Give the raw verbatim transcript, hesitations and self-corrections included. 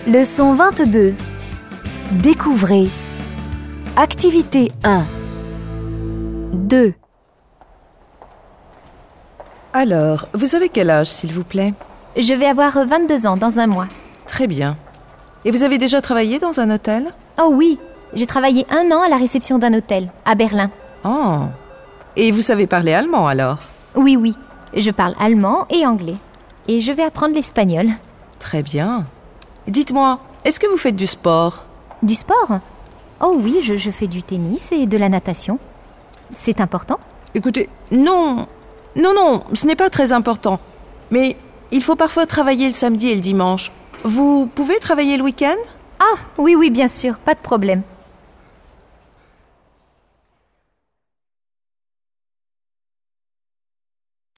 Leçon vingt-deux. Découvrez. Activité un. deux. Alors, vous avez quel âge, s'il vous plaît? Je vais avoir vingt-deux ans dans un mois. Très bien. Et vous avez déjà travaillé dans un hôtel? Oh oui, j'ai travaillé un an à la réception d'un hôtel, à Berlin. Oh. Et vous savez parler allemand, alors? Oui, oui, je parle allemand et anglais. Et je vais apprendre l'espagnol. Très bien. Dites-moi, est-ce que vous faites du sport? Du sport? Oh oui, je, je fais du tennis et de la natation. C'est important? Écoutez, non, non, non, ce n'est pas très important. Mais il faut parfois travailler le samedi et le dimanche. Vous pouvez travailler le week-end? Ah, oui, oui, bien sûr, pas de problème.